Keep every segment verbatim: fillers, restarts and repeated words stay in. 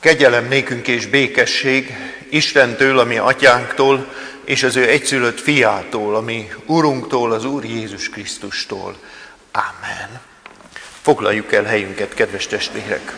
Kegyelem nékünk és békesség Istentől, ami atyánktól, és az ő egyszülött fiától, ami Urunktól, az Úr Jézus Krisztustól. Ámen. Foglaljuk el helyünket, kedves testvérek!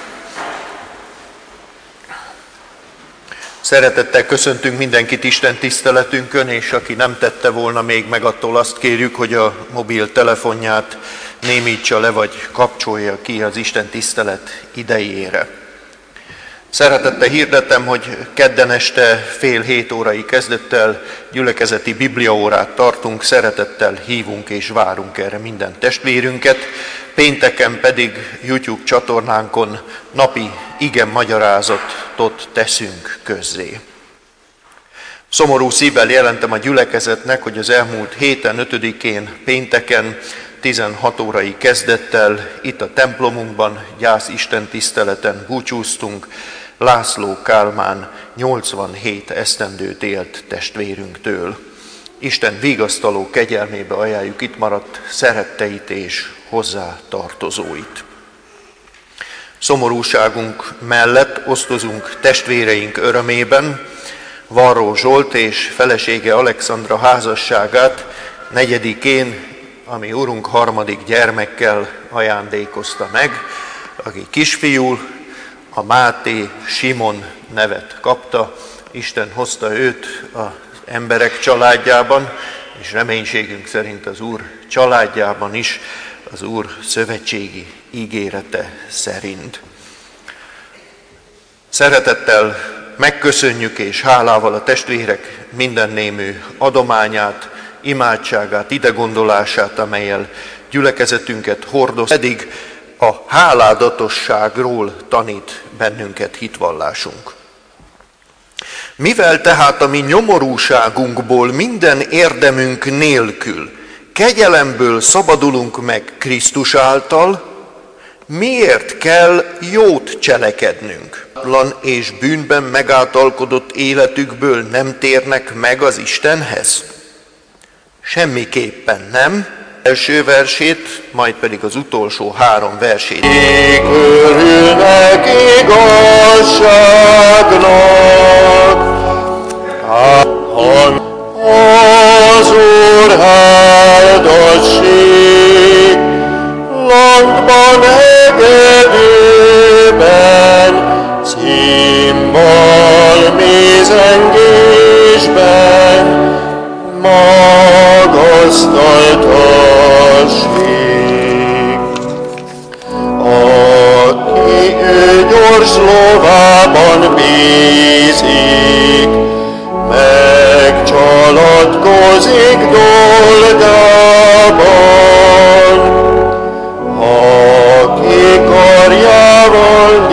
Szeretettel köszöntünk mindenkit Isten tiszteletünkön, és aki nem tette volna még meg, attól azt kérjük, hogy a mobil telefonját némítsa le, vagy kapcsolja ki az Isten tisztelet idejére. Szeretettel hirdetem, hogy kedden este fél hét órai kezdettel gyülekezeti bibliaórát tartunk, szeretettel hívunk és várunk erre minden testvérünket, pénteken pedig YouTube csatornánkon napi ige magyarázatot teszünk közzé. Szomorú szívvel jelentem a gyülekezetnek, hogy az elmúlt héten, ötödikén, pénteken, tizenhat órai kezdettel itt a templomunkban gyász Isten tiszteleten búcsúztunk László Kálmán nyolcvanhét esztendőt élt testvérünktől. Isten vigasztaló kegyelmébe ajánljuk itt maradt szeretteit és hozzá tartozóit. Szomorúságunk mellett osztozunk testvéreink örömében. Varró Zsolt és felesége Alexandra házasságát negyedikén, ami Urunk harmadik gyermekkel ajándékozta meg, aki kisfiú, a Máté Simon nevet kapta. Isten hozta őt az emberek családjában, és reménységünk szerint az Úr családjában is, az Úr szövetségi ígérete szerint. Szeretettel megköszönjük és hálával a testvérek mindennémű adományát, imádságát, idegondolását, amellyel gyülekezetünket hordoz, pedig a háládatosságról tanít bennünket hitvallásunk. Mivel tehát a mi nyomorúságunkból minden érdemünk nélkül kegyelemből szabadulunk meg Krisztus által, miért kell jót cselekednünk? Lan és bűnben megáltalkodott életükből nem térnek meg az Istenhez? Semmiképpen nem. Első versét, majd pedig az utolsó három versét. Örülnek igazságnak, az Úr áldasség, langban hegedűben, címbal mézengésben, magasztaltassék. Aki ő gyors lovában bízik, megcsalatkozik dolgában, aki karjával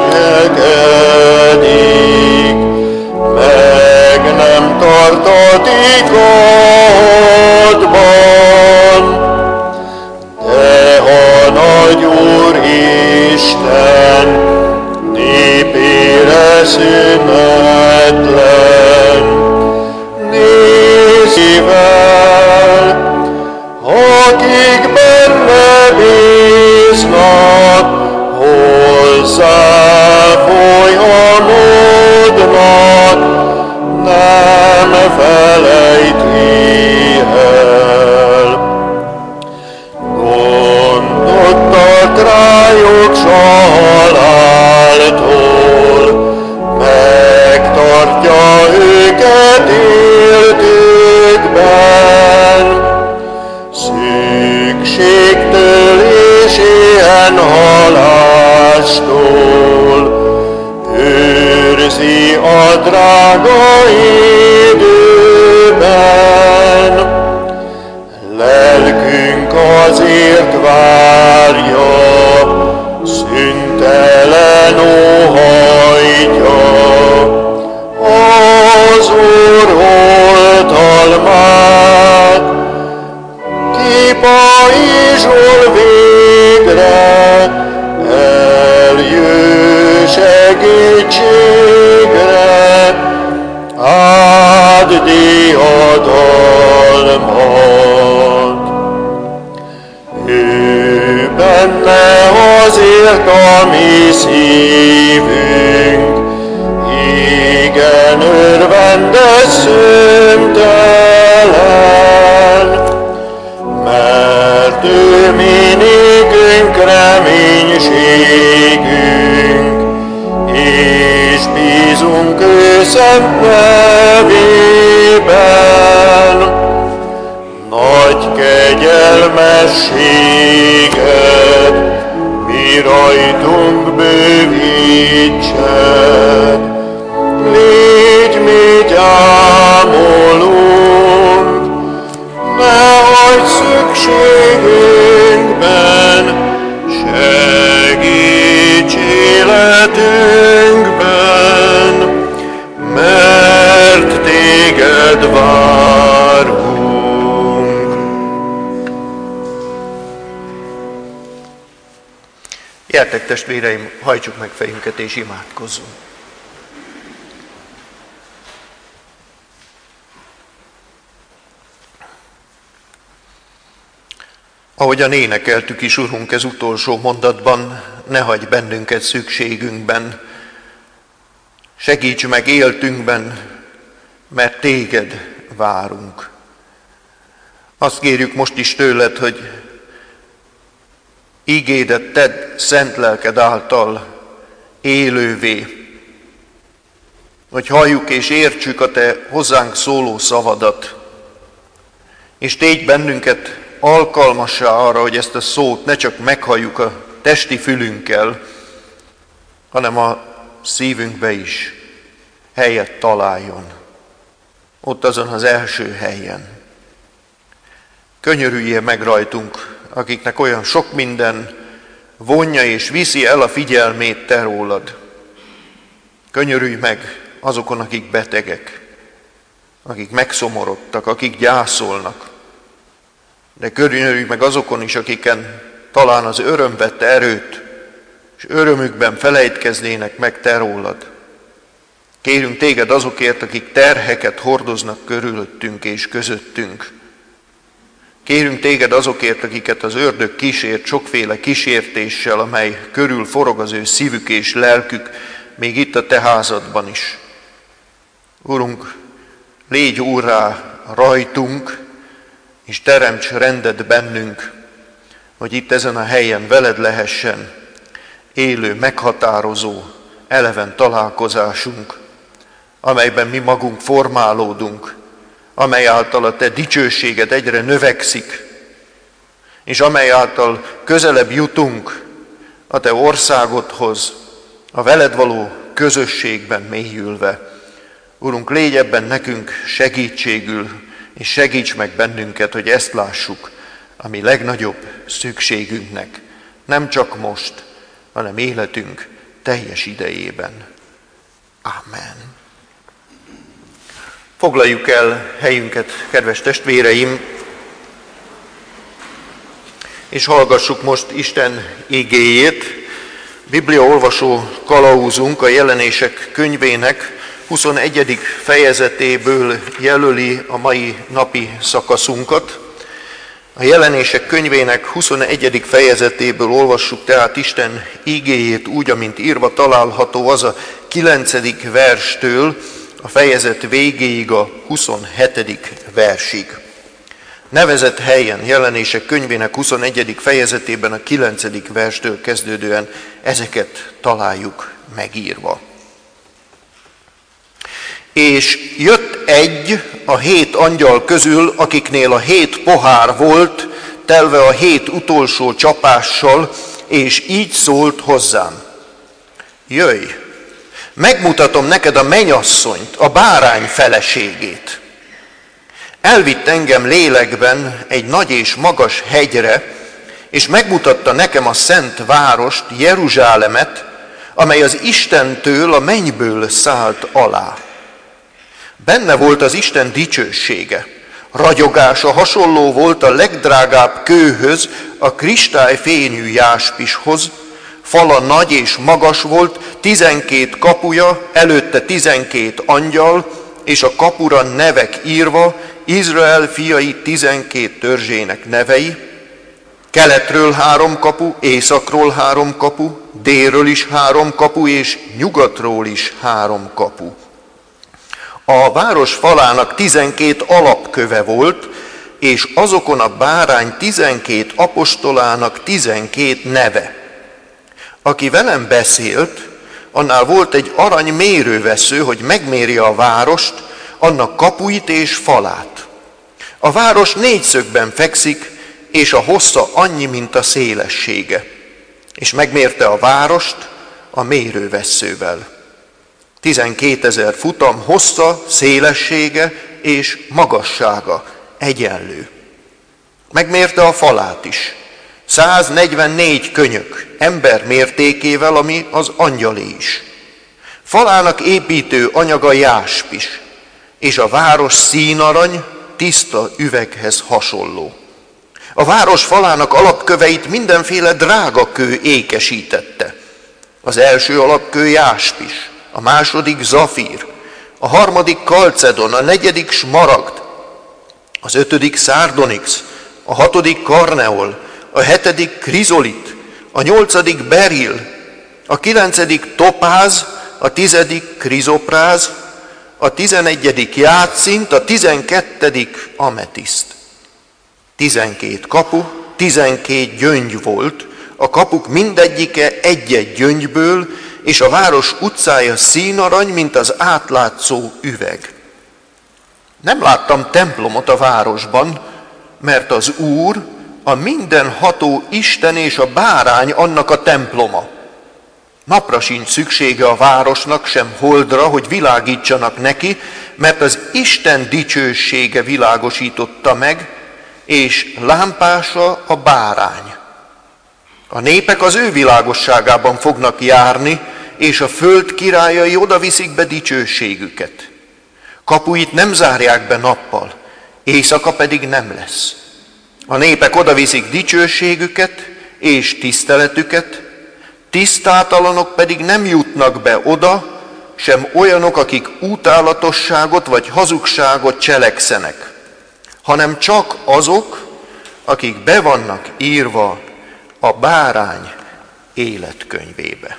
dicsekedik, meg nem tartatik adban. De a nagy Úr Isten népére szünetlen, nézve szent nevében. Nagy kegyelmességed mi rajtunk bővítsed, légy mi gyámolunk, ne hagyd szükségünkben, segíts életünkben, mert téged várunk. Gyertek, testvéreim, hajtsuk meg fejünket és imádkozzunk. Ahogyan énekeltük is, Urunk, ez utolsó mondatban, ne hagyj bennünket szükségünkben, segíts meg éltünkben, mert téged várunk. Azt kérjük most is tőled, hogy ígédet tedd szent lelked által élővé, hogy halljuk és értsük a te hozzánk szóló szavadat, és tégy bennünket alkalmassá arra, hogy ezt a szót ne csak meghalljuk a testi fülünkkel, hanem a szívünkbe is helyet találjon. Ott azon az első helyen. Könyörüljél meg rajtunk, akiknek olyan sok minden vonja és viszi el a figyelmét te rólad. Könyörülj meg azokon, akik betegek, akik megszomorodtak, akik gyászolnak, de könyörülj meg azokon is, akiken talán az öröm vette erőt, és örömükben felejtkeznének meg te rólad. Kérünk téged azokért, akik terheket hordoznak körülöttünk és közöttünk. Kérünk téged azokért, akiket az ördög kísért sokféle kísértéssel, amely körül forog az ő szívük és lelkük, még itt a te házadban is. Urunk, légy úrrá rajtunk, és teremts rendet bennünk, hogy itt ezen a helyen veled lehessen élő, meghatározó, eleven találkozásunk, amelyben mi magunk formálódunk, amely által a te dicsőséged egyre növekszik, és amely által közelebb jutunk a te országodhoz, a veled való közösségben mélyülve. Urunk, légy ebben nekünk segítségül, és segíts meg bennünket, hogy ezt lássuk, ami legnagyobb szükségünknek, nem csak most, hanem életünk teljes idejében. Ámen. Foglaljuk el helyünket, kedves testvéreim, és hallgassuk most Isten igéjét. Bibliaolvasó kalauzunk a Jelenések könyvének huszonegyedik fejezetéből jelöli a mai napi szakaszunkat. A Jelenések könyvének huszonegyedik fejezetéből olvassuk tehát Isten igéjét úgy, amint írva található, az a kilencedik verstől a fejezet végéig a huszonhetedik versig. Nevezett helyen, Jelenések könyvének huszonegyedik fejezetében a kilencedik verstől kezdődően ezeket találjuk megírva. És jött egy a hét angyal közül, akiknél a hét pohár volt, telve a hét utolsó csapással, és így szólt hozzám. Jöjj, megmutatom neked a mennyasszonyt, a bárány feleségét. Elvitt engem lélekben egy nagy és magas hegyre, és megmutatta nekem a szent várost, Jeruzsálemet, amely az Istentől, a mennyből szállt alá. Benne volt az Isten dicsősége, ragyogása hasonló volt a legdrágább kőhöz, a kristályfényű jáspishoz, fala nagy és magas volt, tizenkét kapuja, előtte tizenkét angyal, és a kapura nevek írva, Izrael fiai tizenkét törzsének nevei, keletről három kapu, északról három kapu, délről is három kapu, és nyugatról is három kapu. A város falának tizenkét alapköve volt, és azokon a bárány tizenkét apostolának tizenkét neve. Aki velem beszélt, annál volt egy arany mérővesző, hogy megmérje a várost, annak kapuit és falát. A város négyszögben fekszik, és a hossza annyi, mint a szélessége. És megmérte a várost a mérővesszővel. tizenkétezer futam hossza, szélessége és magassága egyenlő. Megmérte a falát is. száznegyvennégy könyök, ember mértékével, ami az angyalé is. Falának építő anyaga jáspis, és a város színarany tiszta üveghez hasonló. A város falának alapköveit mindenféle drága kő ékesítette. Az első alapkő jáspis, a második zafír, a harmadik kalcedon, a negyedik smaragd, az ötödik szárdonix, a hatodik karneol, a hetedik krizolit, a nyolcadik beril, a kilencedik topáz, a tizedik krizopráz, a tizenegyedik játszint, a tizenkettedik ametiszt. Tizenkét kapu, tizenkét gyöngy volt, a kapuk mindegyike egy-egy gyöngyből, és a város utcája színarany, mint az átlátszó üveg. Nem láttam templomot a városban, mert az Úr, a mindenható Isten és a bárány annak a temploma. Napra sincs szüksége a városnak, sem holdra, hogy világítsanak neki, mert az Isten dicsősége világosította meg, és lámpása a bárány. A népek az ő világosságában fognak járni, és a föld királyai odaviszik be dicsőségüket. Kapuit nem zárják be nappal, éjszaka pedig nem lesz. A népek odaviszik dicsőségüket és tiszteletüket, tisztátalanok pedig nem jutnak be oda, sem olyanok, akik utálatosságot vagy hazugságot cselekszenek, hanem csak azok, akik be vannak írva a bárány életkönyvébe.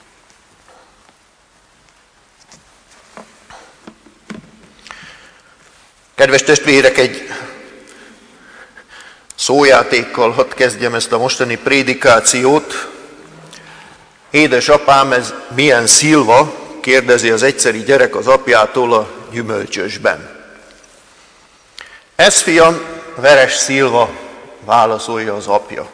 Kedves testvérek, egy szójátékkal hadd kezdjem ezt a mostani prédikációt. Édesapám, ez milyen szilva? Kérdezi az egyszeri gyerek az apjától a gyümölcsösben. Ez, fiam, veres szilva, válaszolja az apja.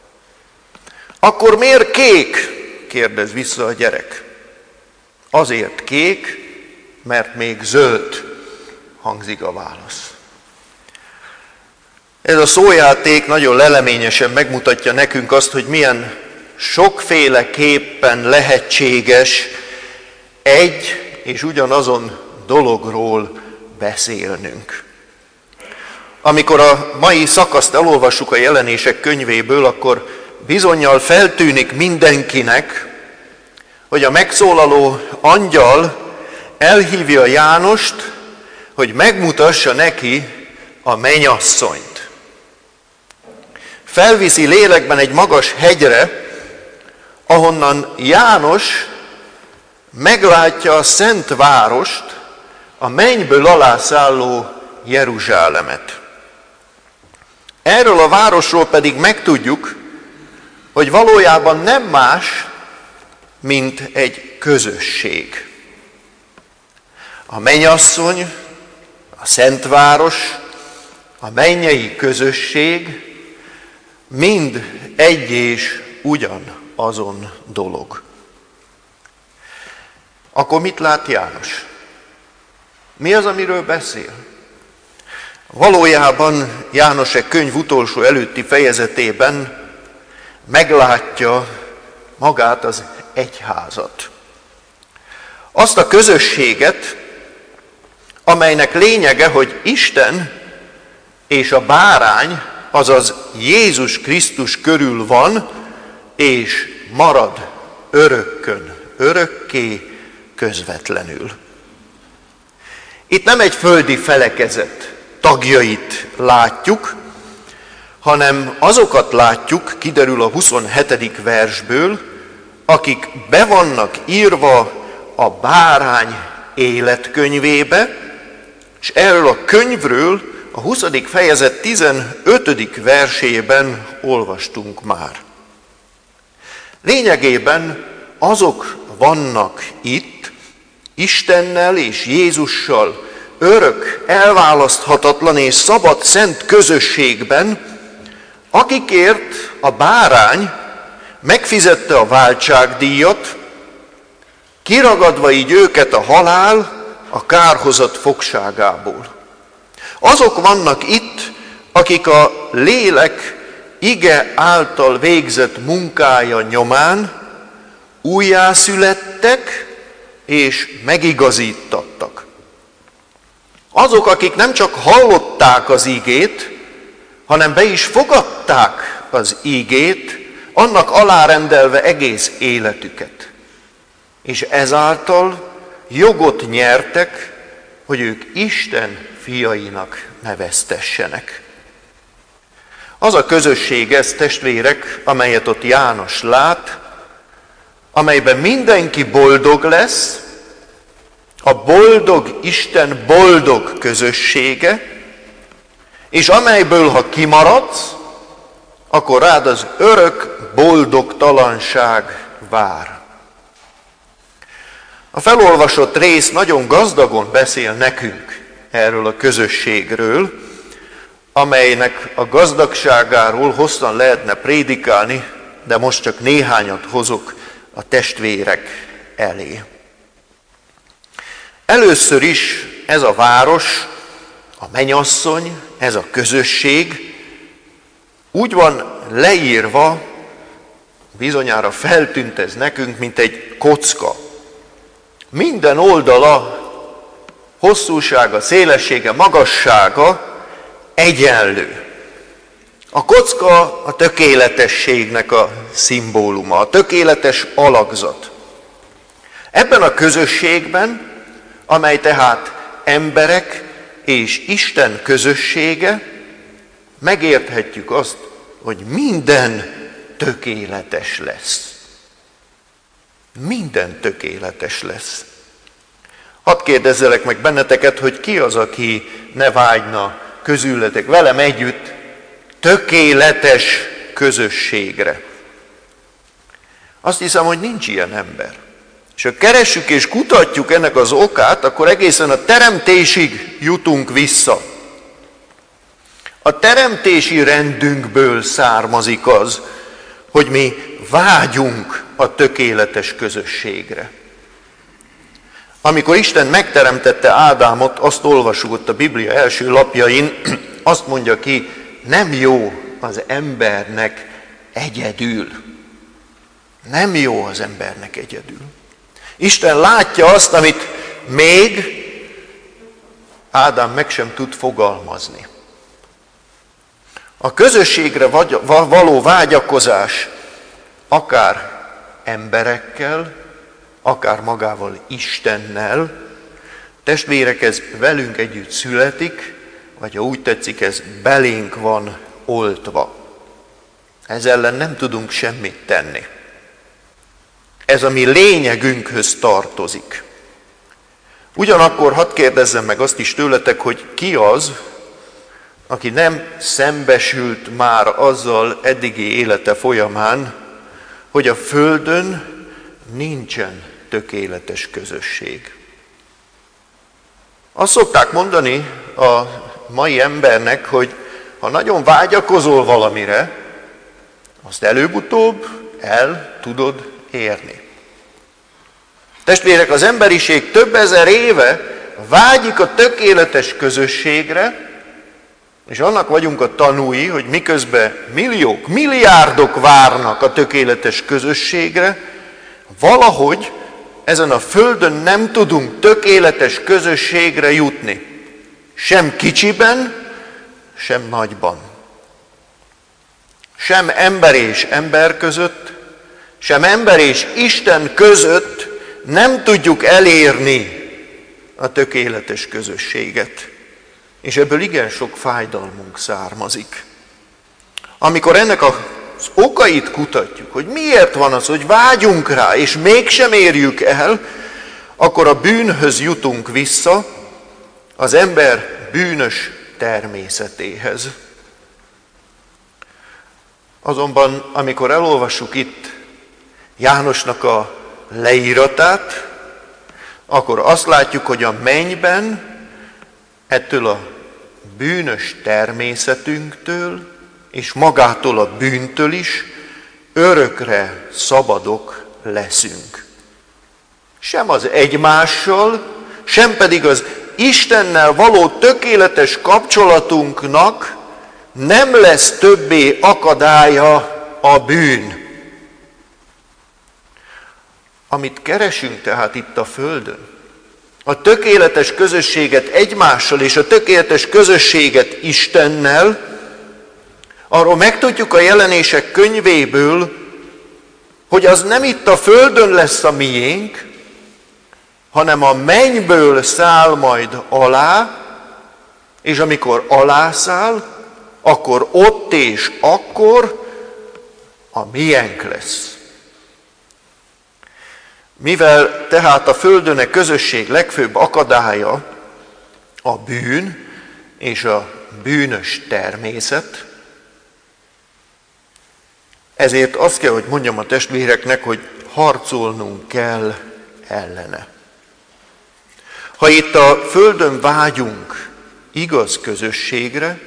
Akkor miért kék? Kérdez vissza a gyerek. Azért kék, mert még zöld, hangzik a válasz. Ez a szójáték nagyon leleményesen megmutatja nekünk azt, hogy milyen sokféleképpen lehetséges egy és ugyanazon dologról beszélnünk. Amikor a mai szakaszt elolvassuk a Jelenések könyvéből, akkor bizonnyal feltűnik mindenkinek, hogy a megszólaló angyal elhívja Jánost, hogy megmutassa neki a mennyasszonyt. Felviszi lélekben egy magas hegyre, ahonnan János meglátja a szent várost, a mennyből alászálló Jeruzsálemet. Erről a városról pedig megtudjuk, hogy valójában nem más, mint egy közösség. A mennyasszony, a szentváros, a mennyei közösség mind egy és ugyanazon dolog. Akkor mit lát János? Mi az, amiről beszél? Valójában János e könyv utolsó előtti fejezetében meglátja magát az egyházat. Azt a közösséget, amelynek lényege, hogy Isten és a bárány, azaz Jézus Krisztus körül van, és marad örökkön, örökké, közvetlenül. Itt nem egy földi felekezet tagjait látjuk, hanem azokat látjuk, kiderül a huszonhetedik versből, akik be vannak írva a bárány életkönyvébe, és erről a könyvről a huszadik fejezet tizenötödik versében olvastunk már. Lényegében azok vannak itt, Istennel és Jézussal örök, elválaszthatatlan és szabad szent közösségben, akikért a bárány megfizette a váltságdíjat, kiragadva így őket a halál, a kárhozat fogságából. Azok vannak itt, akik a lélek ige által végzett munkája nyomán újjászülettek és megigazítattak. Azok, akik nem csak hallották az igét, hanem be is fogadták az igét, annak alárendelve egész életüket. És ezáltal jogot nyertek, hogy ők Isten fiainak neveztessenek. Az a közösség ez, testvérek, amelyet ott János lát, amelyben mindenki boldog lesz, a boldog Isten boldog közössége, és amelyből, ha kimaradsz, akkor rád az örök boldogtalanság vár. A felolvasott rész nagyon gazdagon beszél nekünk erről a közösségről, amelynek a gazdagságáról hosszan lehetne prédikálni, de most csak néhányat hozok a testvérek elé. Először is ez a város, a mennyasszony, ez a közösség úgy van leírva, bizonyára feltűnt ez nekünk, mint egy kocka. Minden oldala, hosszúsága, szélessége, magassága egyenlő. A kocka a tökéletességnek a szimbóluma, a tökéletes alakzat. Ebben a közösségben, amely tehát emberek és Isten közössége, megérthetjük azt, hogy minden tökéletes lesz. Minden tökéletes lesz. Hadd kérdezzelek meg benneteket, hogy ki az, aki ne vágyna közületek velem együtt tökéletes közösségre. Azt hiszem, hogy nincs ilyen ember. És ha keressük és kutatjuk ennek az okát, akkor egészen a teremtésig jutunk vissza. A teremtési rendünkből származik az, hogy mi vágyunk a tökéletes közösségre. Amikor Isten megteremtette Ádámot, azt olvasjuk ott a Biblia első lapjain, azt mondja ki, nem jó az embernek egyedül. Nem jó az embernek egyedül. Isten látja azt, amit még Ádám meg sem tud fogalmazni. A közösségre való vágyakozás akár emberekkel, akár magával Istennel, testvérek, ez velünk együtt születik, vagy ha úgy tetszik, ez belénk van oltva. Ez ellen nem tudunk semmit tenni. Ez a mi lényegünkhöz tartozik. Ugyanakkor hadd kérdezzem meg azt is tőletek, hogy ki az, aki nem szembesült már azzal eddigi élete folyamán, hogy a Földön nincsen tökéletes közösség. Azt szokták mondani a mai embernek, hogy ha nagyon vágyakozol valamire, azt előbb-utóbb el tudod érni. Testvérek, az emberiség több ezer éve vágyik a tökéletes közösségre, és annak vagyunk a tanúi, hogy miközben milliók, milliárdok várnak a tökéletes közösségre, valahogy ezen a földön nem tudunk tökéletes közösségre jutni. Sem kicsiben, sem nagyban. Sem ember és ember között, sem ember és Isten között nem tudjuk elérni a tökéletes közösséget. És ebből igen sok fájdalmunk származik. Amikor ennek az okait kutatjuk, hogy miért van az, hogy vágyunk rá, és mégsem érjük el, akkor a bűnhöz jutunk vissza, az ember bűnös természetéhez. Azonban, amikor elolvassuk itt Jánosnak a leíratát, akkor azt látjuk, hogy a mennyben ettől a bűnös természetünktől és magától a bűntől is örökre szabadok leszünk. Sem az egymással, sem pedig az Istennel való tökéletes kapcsolatunknak nem lesz többé akadálya a bűn. Amit keresünk tehát itt a földön, a tökéletes közösséget egymással és a tökéletes közösséget Istennel, arról megtudjuk a Jelenések könyvéből, hogy az nem itt a földön lesz a miénk, hanem a mennyből száll majd alá, és amikor alászáll, akkor ott és akkor a miénk lesz. Mivel tehát a földön a közösség legfőbb akadálya a bűn és a bűnös természet, ezért azt kell, hogy mondjam a testvéreknek, hogy harcolnunk kell ellene. Ha itt a földön vágyunk igaz közösségre,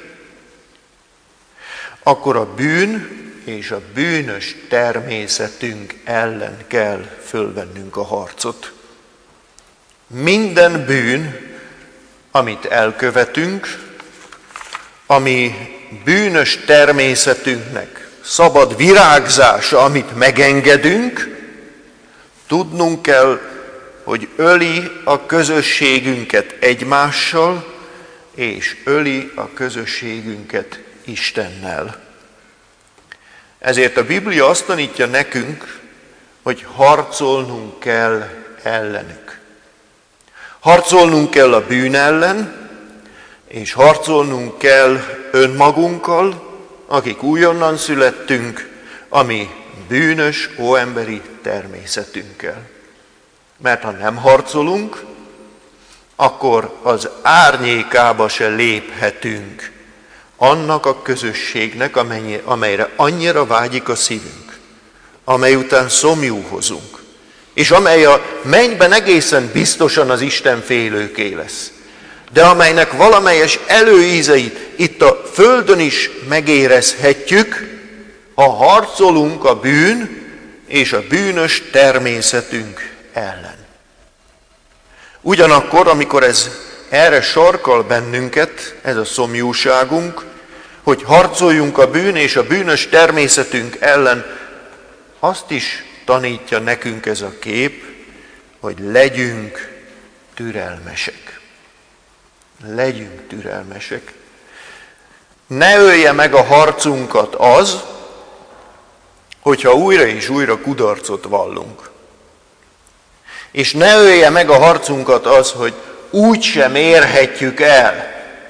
akkor a bűn és a bűnös természetünk ellen kell fölvennünk a harcot. Minden bűn, amit elkövetünk, ami bűnös természetünknek szabad virágzása, amit megengedünk, tudnunk kell, hogy öli a közösségünket egymással, és öli a közösségünket Istennel. Ezért a Biblia azt tanítja nekünk, hogy harcolnunk kell ellenük. Harcolnunk kell a bűn ellen, és harcolnunk kell önmagunkkal, akik újonnan születtünk, ami bűnös, óemberi természetünkkel. Mert ha nem harcolunk, akkor az árnyékába se léphetünk annak a közösségnek, amelyre annyira vágyik a szívünk, amely után szomjúhozunk, és amely a mennyben egészen biztosan az Isten félőké lesz, de amelynek valamelyes előízeit itt a földön is megérezhetjük, ha harcolunk a bűn és a bűnös természetünk ellen. Ugyanakkor, amikor ez erre sarkal bennünket, ez a szomjúságunk, hogy harcoljunk a bűn és a bűnös természetünk ellen, azt is tanítja nekünk ez a kép, hogy legyünk türelmesek. Legyünk türelmesek. Ne ölje meg a harcunkat az, hogyha újra és újra kudarcot vallunk. És ne ölje meg a harcunkat az, hogy úgy sem érhetjük el.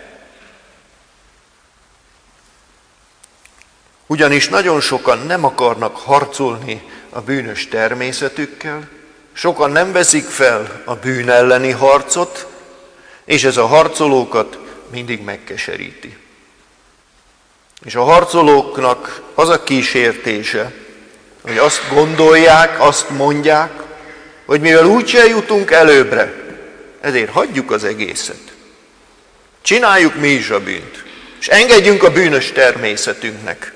Ugyanis nagyon sokan nem akarnak harcolni a bűnös természetükkel, sokan nem veszik fel a bűn elleni harcot, és ez a harcolókat mindig megkeseríti. És a harcolóknak az a kísértése, hogy azt gondolják, azt mondják, hogy mivel úgyse jutunk előbbre, ezért hagyjuk az egészet. Csináljuk mi is a bűnt, és engedjünk a bűnös természetünknek.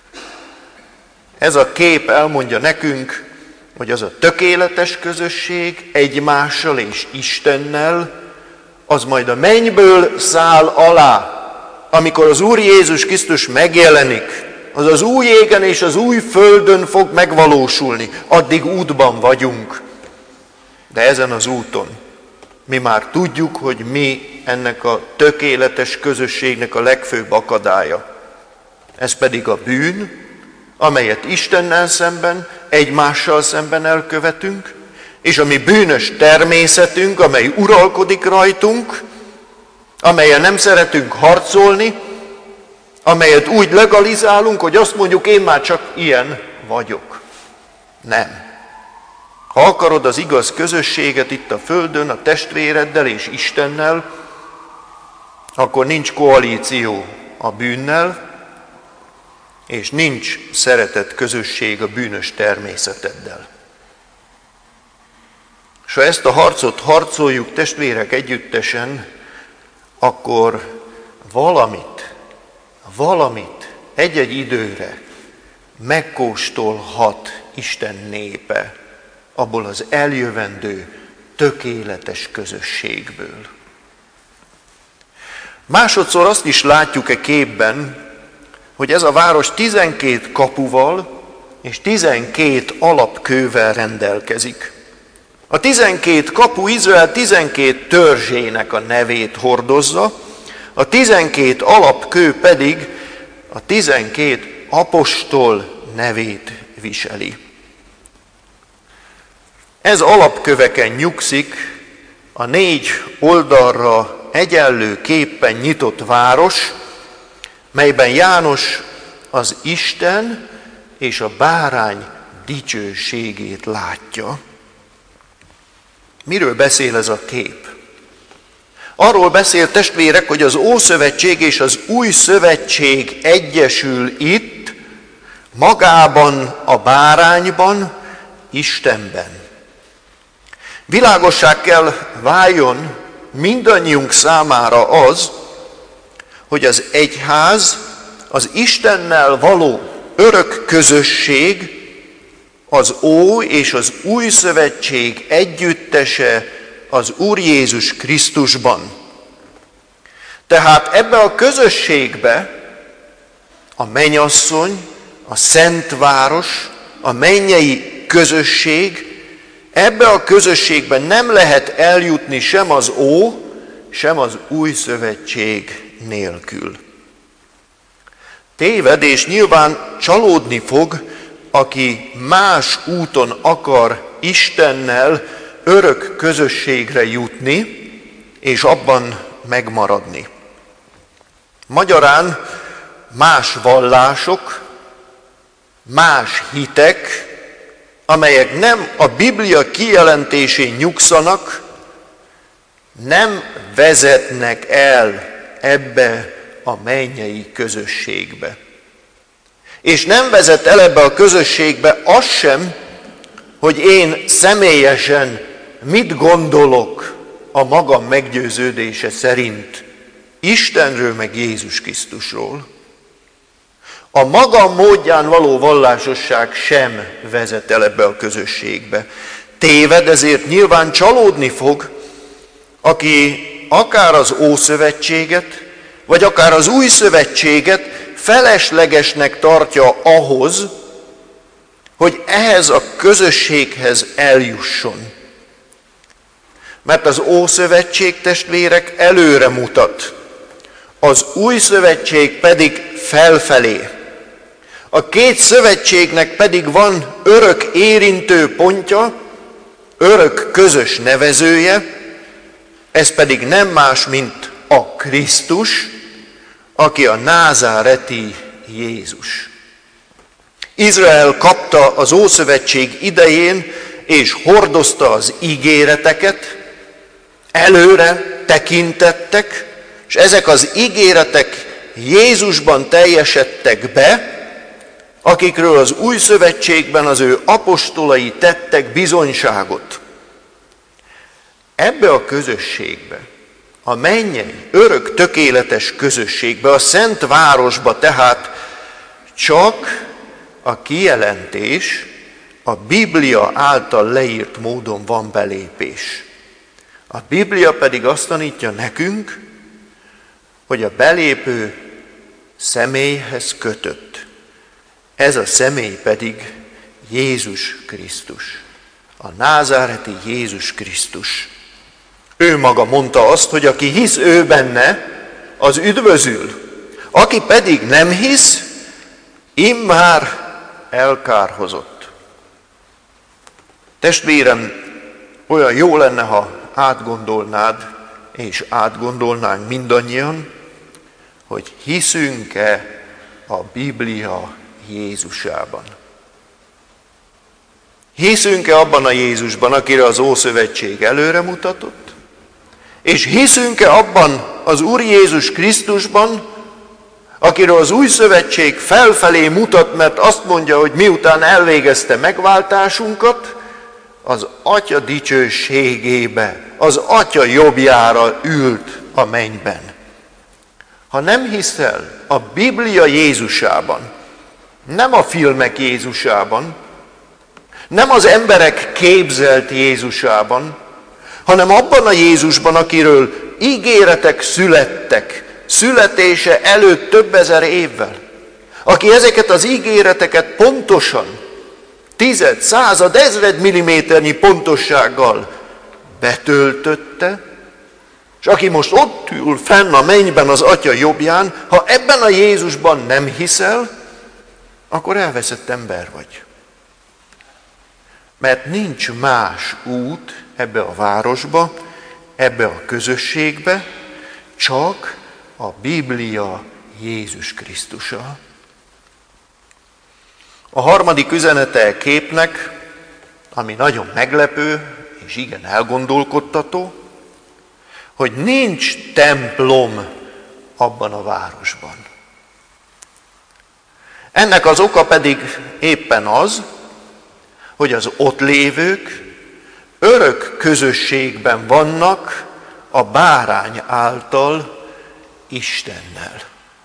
Ez a kép elmondja nekünk, hogy az a tökéletes közösség egymással és Istennel, az majd a mennyből száll alá, amikor az Úr Jézus Krisztus megjelenik, az az új égen és az új földön fog megvalósulni. Addig útban vagyunk. De ezen az úton mi már tudjuk, hogy mi ennek a tökéletes közösségnek a legfőbb akadálya. Ez pedig a bűn, amelyet Istennel szemben, egymással szemben elkövetünk, és a mi bűnös természetünk, amely uralkodik rajtunk, amelyen nem szeretünk harcolni, amelyet úgy legalizálunk, hogy azt mondjuk, én már csak ilyen vagyok. Nem. Ha akarod az igaz közösséget itt a földön, a testvéreddel és Istennel, akkor nincs koalíció a bűnnel, és nincs szeretett közösség a bűnös természeteddel. És ha ezt a harcot harcoljuk, testvérek, együttesen, akkor valamit, valamit egy-egy időre megkóstolhat Isten népe abból az eljövendő tökéletes közösségből. Másodszor azt is látjuk e képben, hogy ez a város tizenkét kapuval és tizenkét alapkővel rendelkezik. A tizenkét kapu Izrael tizenkét törzsének a nevét hordozza, a tizenkét alapkő pedig a tizenkét apostol nevét viseli. Ez alapköveken nyugszik a négy oldalra egyenlő képpen nyitott város, melyben János az Isten és a bárány dicsőségét látja. Miről beszél ez a kép? Arról beszél, testvérek, hogy az Ószövetség és az Új Szövetség egyesül itt, magában a bárányban, Istenben. Világossá kell váljon mindannyiunk számára az, hogy az egyház, az Istennel való örök közösség, az Ó és az Új Szövetség együttese az Úr Jézus Krisztusban. Tehát ebbe a közösségbe a mennyasszony, a Szentváros, a mennyei közösség, ebbe a közösségben nem lehet eljutni sem az Ó, sem az Új Szövetség nélkül. Téved, és nyilván csalódni fog, aki más úton akar Istennel örök közösségre jutni, és abban megmaradni. Magyarán más vallások, más hitek, amelyek nem a Biblia kijelentésén nyugszanak, nem vezetnek el ebbe a mennyei közösségbe. És nem vezet el ebbe a közösségbe az sem, hogy én személyesen mit gondolok a magam meggyőződése szerint Istenről meg Jézus Krisztusról. A maga módján való vallásosság sem vezet el ebbe a közösségbe. Téved, ezért nyilván csalódni fog, aki akár az Ószövetséget, vagy akár az Új Szövetséget feleslegesnek tartja ahhoz, hogy ehhez a közösséghez eljusson. Mert az Ószövetség, testvérek, előre mutat, az Új Szövetség pedig felfelé. A két szövetségnek pedig van örök érintő pontja, örök közös nevezője, ez pedig nem más, mint a Krisztus, aki a názáreti Jézus. Izrael kapta az Ószövetség idején, és hordozta az ígéreteket, előre tekintettek, és ezek az ígéretek Jézusban teljesedtek be, akikről az Új Szövetségben az ő apostolai tettek bizonyságot. Ebbe a közösségbe, a mennyei, örök, tökéletes közösségbe, a Szent Városba tehát csak a kijelentés, a Biblia által leírt módon van belépés. A Biblia pedig azt tanítja nekünk, hogy a belépő személyhez kötött. Ez a személy pedig Jézus Krisztus. A názáreti Jézus Krisztus. Ő maga mondta azt, hogy aki hisz ő benne, az üdvözül. Aki pedig nem hisz, immár elkárhozott. Testvérem, olyan jó lenne, ha átgondolnád, és átgondolnánk mindannyian, hogy hiszünk-e a Biblia Jézusában. Hiszünk-e abban a Jézusban, akire az Ószövetség előre mutatott? És hiszünk-e abban az Úr Jézus Krisztusban, akiről az Új Szövetség felfelé mutat, mert azt mondja, hogy miután elvégezte megváltásunkat, az Atya dicsőségébe, az Atya jobbjára ült a mennyben. Ha nem hiszel a Biblia Jézusában, nem a filmek Jézusában, nem az emberek képzelt Jézusában, hanem abban a Jézusban, akiről ígéretek születtek, születése előtt több ezer évvel, aki ezeket az ígéreteket pontosan, tized, század, ezred milliméternyi pontossággal betöltötte, és aki most ott ül fenn a mennyben az Atya jobbján, ha ebben a Jézusban nem hiszel, akkor elveszett ember vagy. Mert nincs más út ebbe a városba, ebbe a közösségbe, csak a Biblia Jézus Krisztusa. A harmadik üzenete a képnek, ami nagyon meglepő és igen elgondolkodtató, hogy nincs templom abban a városban. Ennek az oka pedig éppen az, hogy az ott lévők örök közösségben vannak a bárány által Istennel.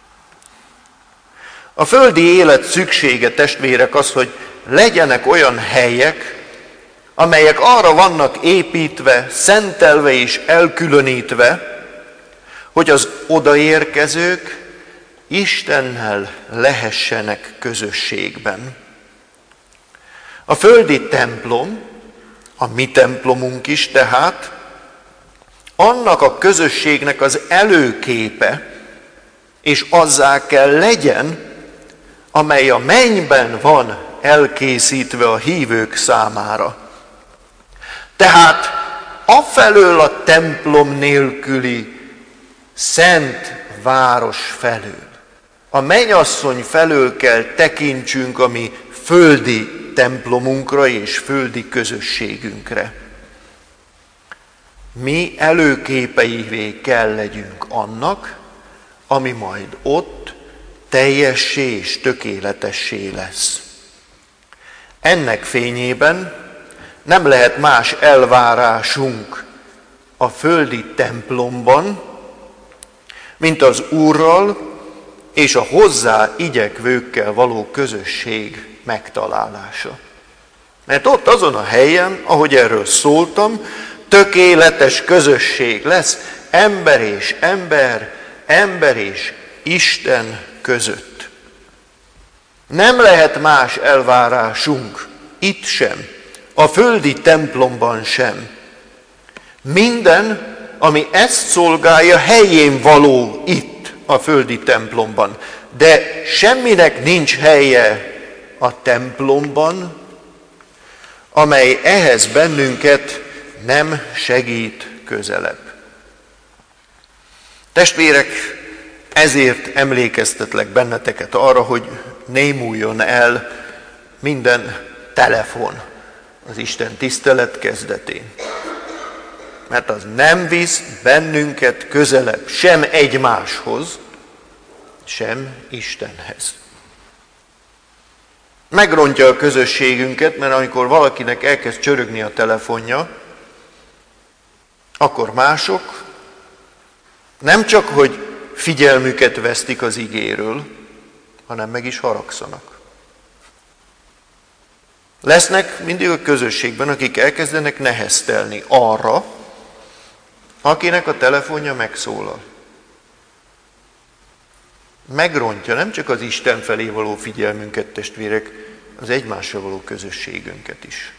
A földi élet szüksége, testvérek, az, hogy legyenek olyan helyek, amelyek arra vannak építve, szentelve és elkülönítve, hogy az odaérkezők Istennel lehessenek közösségben. A földi templom, a mi templomunk is tehát, annak a közösségnek az előképe, és azzá kell legyen, amely a mennyben van elkészítve a hívők számára. Tehát afelől a templom nélküli szent város felől, a mennyasszony felől kell tekintsünk a mi földi templomunkra és földi közösségünkre. Mi előképeivé kell legyünk annak, ami majd ott teljessé és tökéletessé lesz. Ennek fényében nem lehet más elvárásunk a földi templomban, mint az Úrral és a hozzá igyekvőkkel való közösség megtalálása. Mert ott azon a helyen, ahogy erről szóltam, tökéletes közösség lesz ember és ember, ember és Isten között. Nem lehet más elvárásunk itt sem, a földi templomban sem. Minden, ami ezt szolgálja, helyén való itt a földi templomban. De semminek nincs helye a templomban, amely ehhez bennünket nem segít közelebb. Testvérek, ezért emlékeztetlek benneteket arra, hogy némuljon el minden telefon az Isten tisztelet kezdetén. Mert az nem visz bennünket közelebb sem egymáshoz, sem Istenhez. Megrontja a közösségünket, mert amikor valakinek elkezd csörögni a telefonja, akkor mások nem csak, hogy figyelmüket vesztik az igéről, hanem meg is haragszanak. Lesznek mindig a közösségben, akik elkezdenek neheztelni arra, akinek a telefonja megszólal. Megrontja nem csak az Isten felé való figyelmünket, testvérek, az egymással való közösségünket is.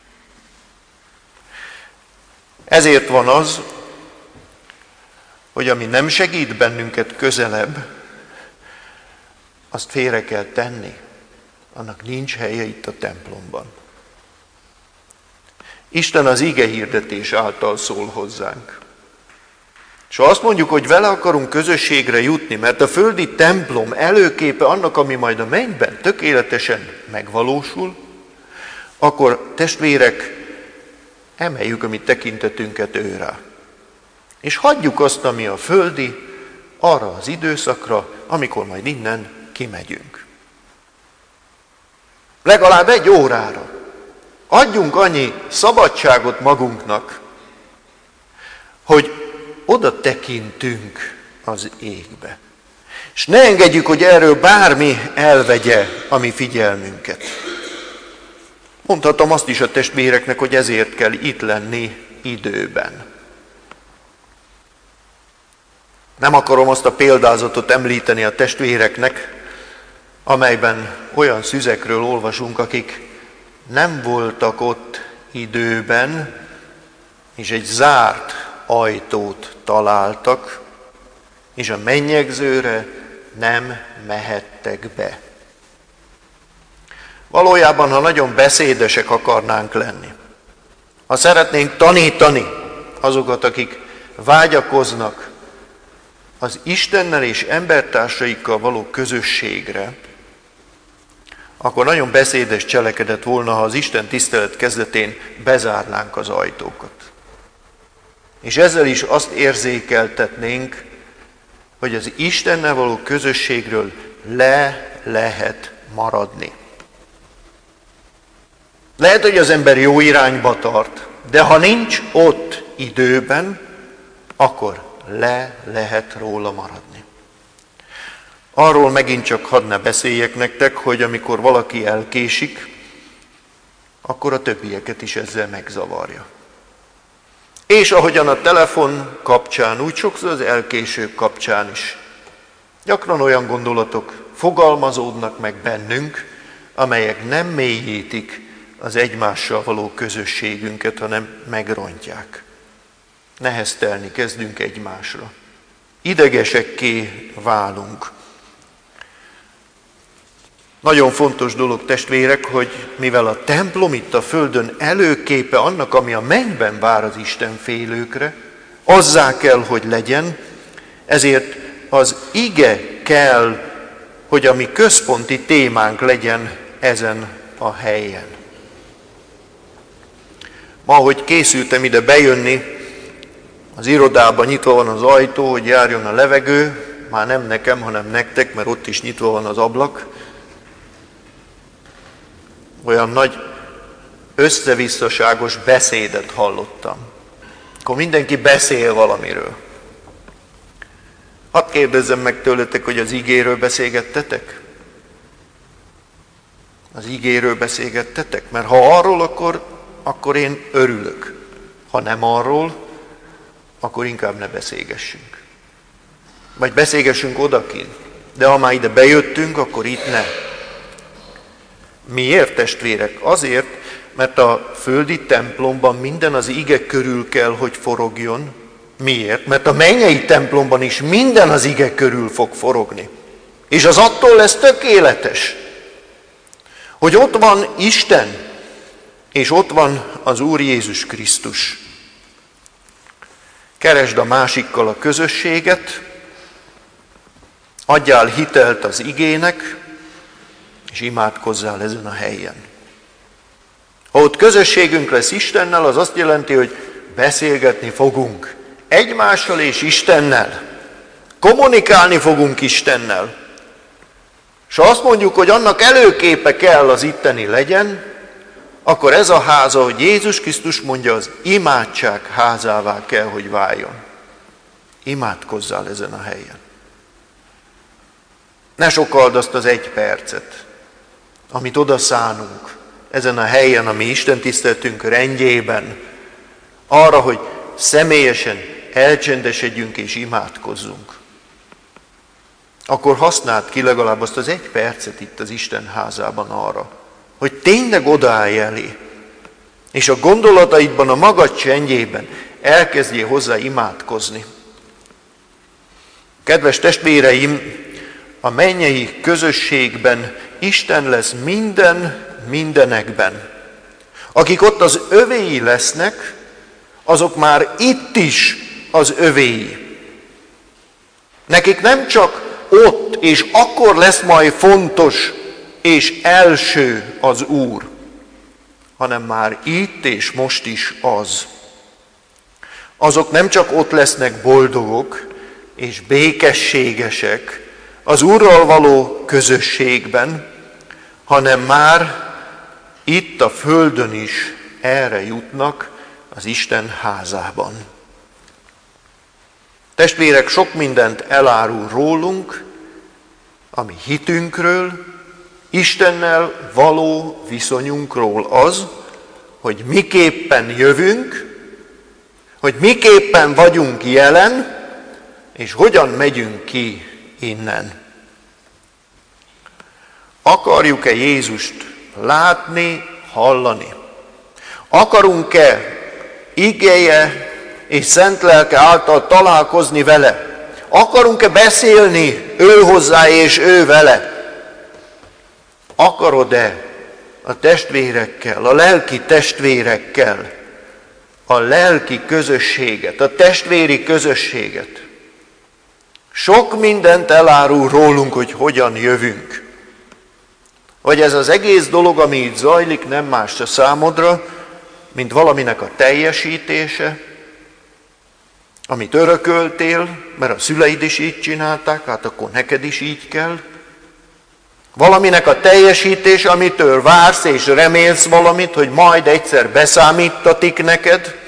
Ezért van az, hogy ami nem segít bennünket közelebb, azt félre kell tenni. Annak nincs helye itt a templomban. Isten az ige hirdetés által szól hozzánk. És ha azt mondjuk, hogy vele akarunk közösségre jutni, mert a földi templom előképe annak, ami majd a mennyben tökéletesen megvalósul, akkor testvérek, emeljük a mi tekintetünket őrá. És hagyjuk azt, ami a földi, arra az időszakra, amikor majd innen kimegyünk. Legalább egy órára. Adjunk annyi szabadságot magunknak, hogy oda tekintünk az égbe. És ne engedjük, hogy erről bármi elvegye a mi figyelmünket. Mondhatom azt is a testvéreknek, hogy ezért kell itt lenni időben. Nem akarom azt a példázatot említeni a testvéreknek, amelyben olyan szüzekről olvasunk, akik nem voltak ott időben, és egy zárt ajtót találtak, és a mennyegzőre nem mehettek be. Valójában, ha nagyon beszédesek akarnánk lenni, ha szeretnénk tanítani azokat, akik vágyakoznak az Istennel és embertársaikkal való közösségre, akkor nagyon beszédes cselekedet volna, ha az Isten tisztelet kezdetén bezárnánk az ajtókat. És ezzel is azt érzékeltetnénk, hogy az Istennel való közösségről le lehet maradni. Lehet, hogy az ember jó irányba tart, de ha nincs ott időben, akkor le lehet róla maradni. Arról megint csak hadd ne beszéljek nektek, hogy amikor valaki elkésik, akkor a többieket is ezzel megzavarja. És ahogyan a telefon kapcsán, úgy sokszor az elkésők kapcsán is. Gyakran olyan gondolatok fogalmazódnak meg bennünk, amelyek nem mélyítik az egymással való közösségünket, hanem megrontják. Neheztelni kezdünk egymásra. Idegesekké válunk. Nagyon fontos dolog, testvérek, hogy mivel a templom itt a földön előképe annak, ami a mennyben vár az Istenfélőkre, azzá kell, hogy legyen, ezért az ige kell, hogy a mi központi témánk legyen ezen a helyen. Ma, hogy készültem ide bejönni, az irodában nyitva van az ajtó, hogy járjon a levegő, már nem nekem, hanem nektek, mert ott is nyitva van az ablak. Olyan nagy összevisszaságos beszédet hallottam. Akkor mindenki beszél valamiről. Hadd kérdezzem meg tőletek, hogy az igéről beszélgettetek? Az igéről beszélgettetek? Mert ha arról, akkor, akkor én örülök. Ha nem arról, akkor inkább ne beszélgessünk. Vagy beszélgessünk odakint. De ha már ide bejöttünk, akkor itt ne. Miért, testvérek? Azért, mert a földi templomban minden az ige körül kell, hogy forogjon. Miért? Mert a mennyei templomban is minden az ige körül fog forogni. És az attól lesz tökéletes, hogy ott van Isten, és ott van az Úr Jézus Krisztus. Keresd a másikkal a közösséget, adjál hitelt az igének, és imádkozzál ezen a helyen. Ha ott közösségünk lesz Istennel, az azt jelenti, hogy beszélgetni fogunk egymással és Istennel. Kommunikálni fogunk Istennel. És ha azt mondjuk, hogy annak előképe kell az itteni legyen, akkor ez a ház, ahogy Jézus Krisztus mondja, az imádság házává kell, hogy váljon. Imádkozzál ezen a helyen. Ne sokald azt az egy percet, amit oda szánunk ezen a helyen, a mi istentiszteletünk rendjében, arra, hogy személyesen elcsendesedjünk és imádkozzunk. Akkor használd ki legalább azt az egy percet itt az Isten házában arra, hogy tényleg odaállj elé, és a gondolataidban, a magad csendjében elkezdjél hozzá imádkozni. Kedves testvéreim, a mennyei közösségben Isten lesz minden mindenekben. Akik ott az övéi lesznek, azok már itt is az övéi. Nekik nem csak ott és akkor lesz majd fontos és első az Úr, hanem már itt és most is az. Azok nem csak ott lesznek boldogok és békességesek az Úrral való közösségben, hanem már itt a földön is erre jutnak az Isten házában. Testvérek, sok mindent elárul rólunk, ami hitünkről, Istennel való viszonyunkról az, hogy miképpen jövünk, hogy miképpen vagyunk jelen, és hogyan megyünk ki innen. Akarjuk-e Jézust látni, hallani? Akarunk-e igéje és szent lelke által találkozni vele? Akarunk-e beszélni ő hozzá és ő vele? Akarod-e a testvérekkel, a lelki testvérekkel a lelki közösséget, a testvéri közösséget? Sok mindent elárul rólunk, hogy hogyan jövünk. Vagy ez az egész dolog, ami itt zajlik, nem más a számodra, mint valaminek a teljesítése, amit örököltél, mert a szüleid is így csinálták, hát akkor neked is így kell. Valaminek a teljesítése, amitől vársz és remélsz valamit, hogy majd egyszer beszámítatik neked,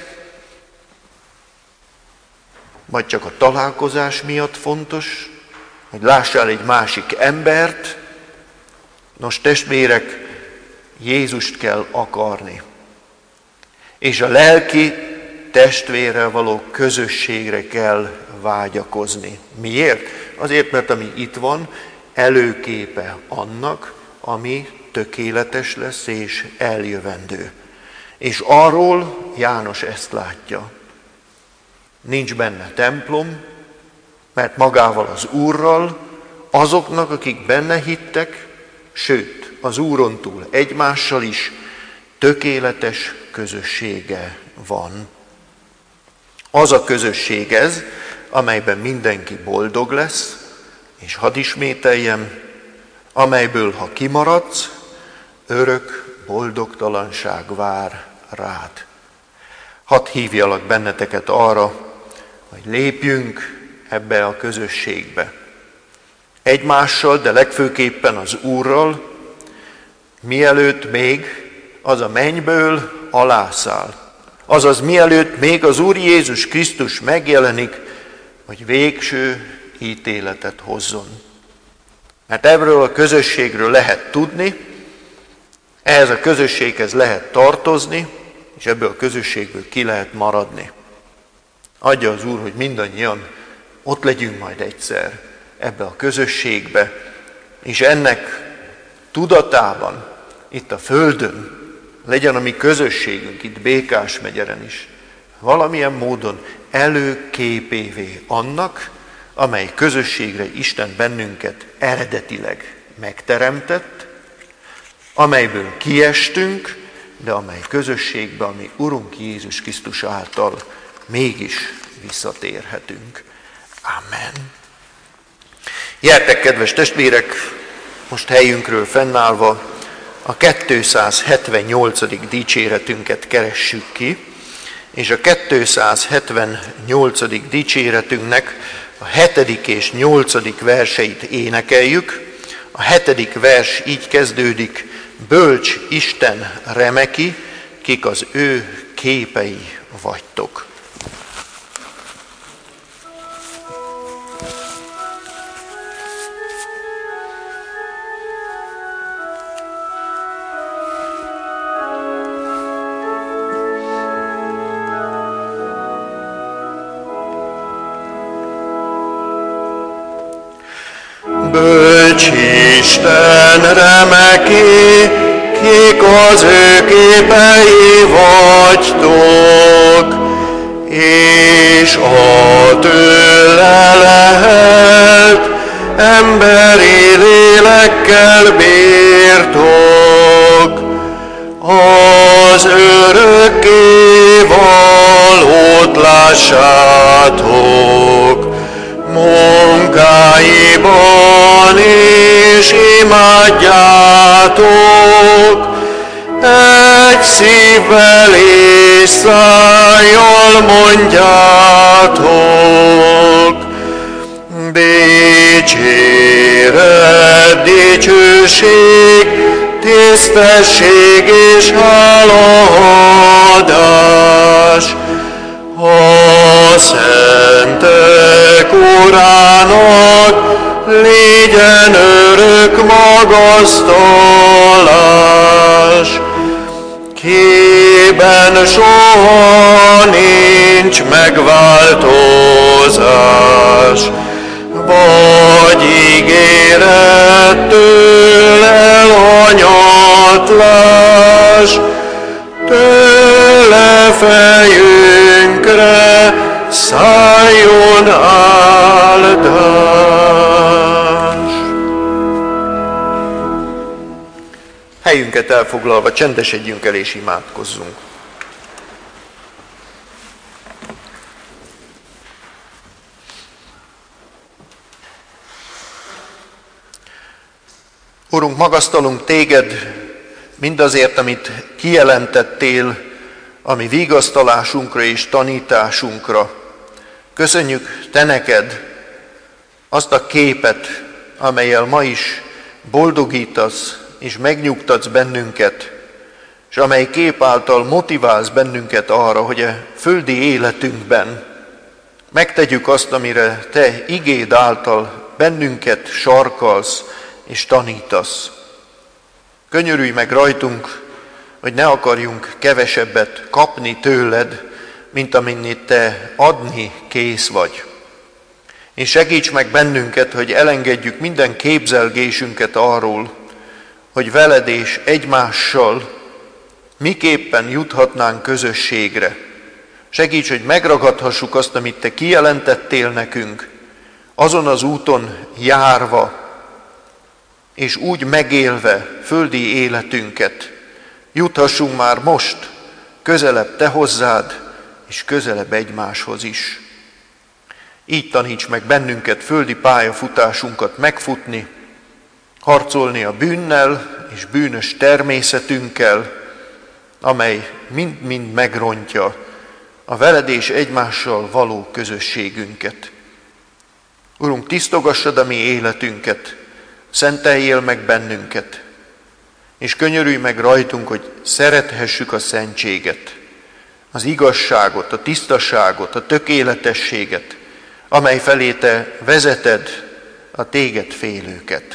vagy csak a találkozás miatt fontos, hogy lássál egy másik embert. Nos, testvérek, Jézust kell akarni. És a lelki testvérrel való közösségre kell vágyakozni. Miért? Azért, mert ami itt van, előképe annak, ami tökéletes lesz és eljövendő. És arról János ezt látja. Nincs benne templom, mert magával az Úrral, azoknak, akik benne hittek, sőt, az Úron túl egymással is tökéletes közössége van. Az a közösség ez, amelyben mindenki boldog lesz, és hadd ismételjem, amelyből, ha kimaradsz, örök boldogtalanság vár rád. Hadd hívjalak benneteket arra, hogy lépjünk ebbe a közösségbe. Egymással, de legfőképpen az Úrral, mielőtt még az a mennyből alászáll. Azaz mielőtt még az Úr Jézus Krisztus megjelenik, hogy végső ítéletet hozzon. Mert ebből a közösségről lehet tudni, ehhez a közösséghez lehet tartozni, és ebből a közösségből ki lehet maradni. Adja az Úr, hogy mindannyian ott legyünk majd egyszer ebbe a közösségbe, és ennek tudatában, itt a Földön, legyen a mi közösségünk, itt Békás megyeren is, valamilyen módon előképévé annak, amely közösségre Isten bennünket eredetileg megteremtett, amelyből kiestünk, de amely közösségbe, ami Urunk Jézus Krisztus által mégis visszatérhetünk. Amen. Gyertek, kedves testvérek, most helyünkről fennállva a kétszázhetvennyolcadik dicséretünket keressük ki, és a kétszázhetvennyolcadik dicséretünknek a hetedik és nyolcadik verseit énekeljük. A hetedik vers így kezdődik: bölcs Isten remeki, kik az ő képei vagytok. Bölcs Isten remeki, kik az ő képei vagytok, és a tőle lehet emberi lélekkel bírtok. Az örökké valót lássátok, munkáiban is imádjátok, egy szívvel és szájjal mondjátok. Dicséret, dicsőség, tisztesség és hálaadás a szentek Urának, legyen örök magasztalás. Kiben soha nincs megváltozás, vagy ígérettől elhanyatlás, tőle fejünkre szálljon áldás. Helyünket elfoglalva csendesedjünk el és imádkozzunk. Urunk, magasztalunk Téged mindazért, amit kijelentettél a mi vigasztalásunkra és tanításunkra. Köszönjük Te neked azt a képet, amellyel ma is boldogítasz és megnyugtatsz bennünket, és amely kép által motiválsz bennünket arra, hogy a földi életünkben megtegyük azt, amire Te igéd által bennünket sarkalsz és tanítasz. Könyörülj meg rajtunk, hogy ne akarjunk kevesebbet kapni tőled, mint amennyit Te adni kész vagy. És segíts meg bennünket, hogy elengedjük minden képzelgésünket arról, hogy veled és egymással miképpen juthatnánk közösségre. Segíts, hogy megragadhassuk azt, amit Te kijelentettél nekünk, azon az úton járva, és úgy megélve földi életünket, juthassunk már most közelebb Te hozzád, és közelebb egymáshoz is. Így taníts meg bennünket földi pályafutásunkat megfutni, harcolni a bűnnel és bűnös természetünkkel, amely mind-mind megrontja a veled és egymással való közösségünket. Urunk, tisztogassad a mi életünket, szenteljél meg bennünket, és könyörülj meg rajtunk, hogy szerethessük a szentséget, az igazságot, a tisztaságot, a tökéletességet, amely felé Te vezeted a Téged félőket.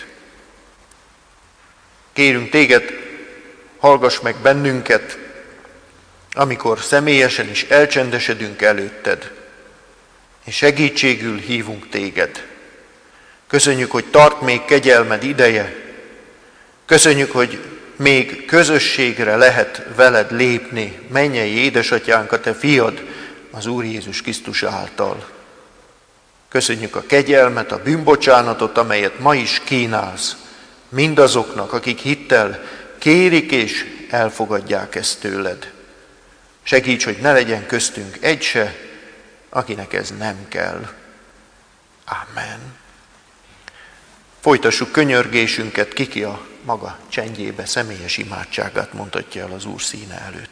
Kérünk Téged, hallgass meg bennünket, amikor személyesen is elcsendesedünk előtted, és segítségül hívunk Téged. Köszönjük, hogy tart még kegyelmed ideje, köszönjük, hogy még közösségre lehet veled lépni, mennyei édesatyánk, a Te fiad, az Úr Jézus Krisztus által. Köszönjük a kegyelmet, a bűnbocsánatot, amelyet ma is kínálsz mindazoknak, akik hittel kérik és elfogadják ezt tőled. Segíts, hogy ne legyen köztünk egy se, akinek ez nem kell. Amen. Folytassuk könyörgésünket, kiki a maga csendjébe személyes imádságát mondhatja el az Úr színe előtt.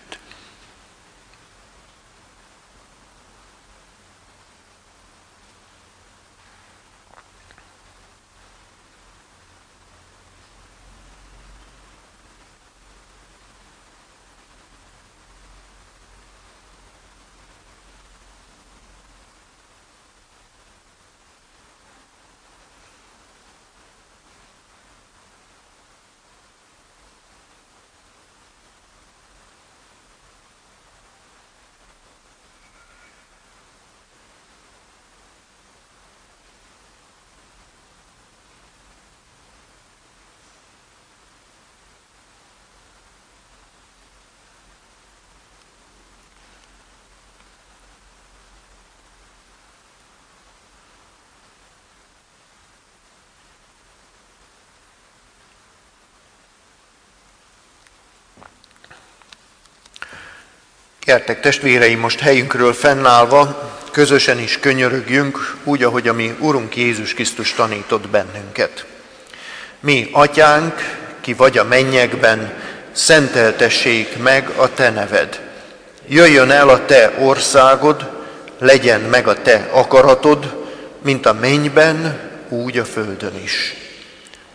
Gyertek testvéreim, most helyünkről fennállva, közösen is könyörögjünk, úgy, ahogy a mi Urunk Jézus Krisztus tanított bennünket. Mi, Atyánk, ki vagy a mennyekben, szenteltessék meg a Te neved. Jöjjön el a Te országod, legyen meg a Te akaratod, mint a mennyben, úgy a földön is.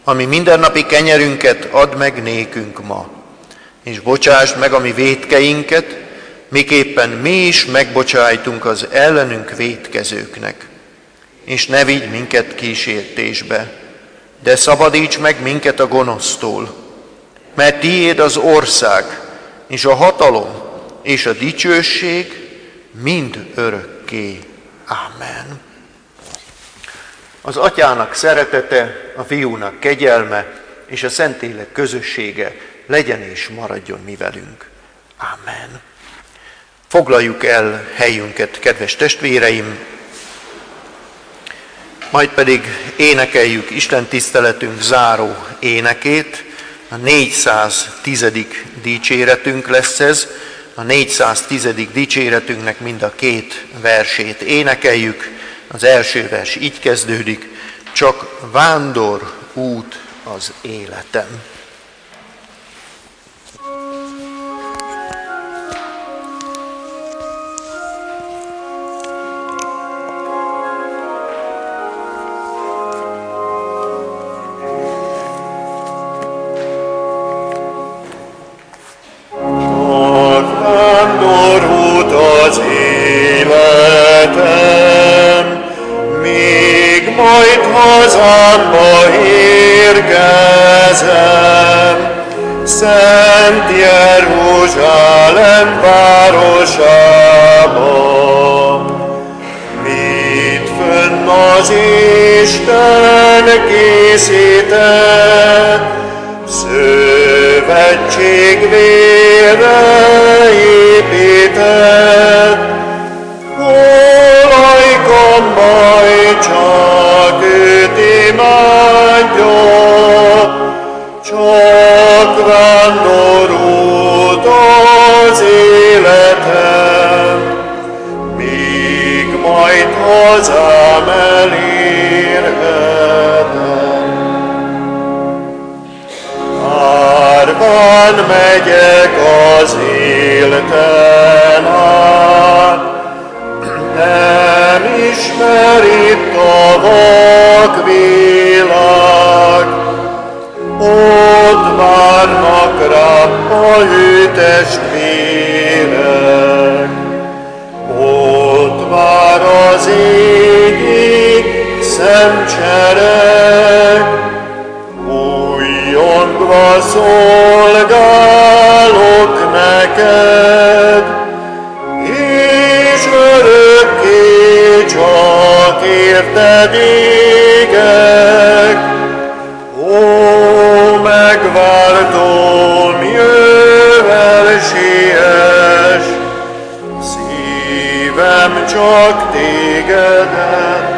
ami mindennapi kenyerünket add meg nékünk ma, és bocsásd meg a mi vétkeinket, miképpen mi is megbocsájtunk az ellenünk vétkezőknek. És ne vigy minket kísértésbe, de szabadíts meg minket a gonosztól, mert tiéd az ország, és a hatalom, és a dicsőség mind örökké. Ámen. Az Atyának szeretete, a Fiúnak kegyelme, és a Szentlélek közössége legyen és maradjon mi velünk. Ámen. Foglaljuk el helyünket, kedves testvéreim, majd pedig énekeljük Isten tiszteletünk záró énekét, a négyszáztízedik dicséretünk lesz ez, a négyszáztízedik dicséretünknek mind a két versét énekeljük. Az első vers így kezdődik: csak vándor út az életem. Hazámba érkezem, Szent Jeruzsálem városába. Mit fönn az Isten készített, szövetség vére épített, olajkon majd csak őt imádja, csak vándorút az életem, míg majd hazám elérhetem. Árván megyek az élten át, nem ismer itt a vakvilág, ott várnak rám a hőtestvérek, ott vár az égi szemcsereg, újjongva szolgálok neked, és örökké csak érted égek. Ó, megváltom, jöjj, siess, szívem csak tégedet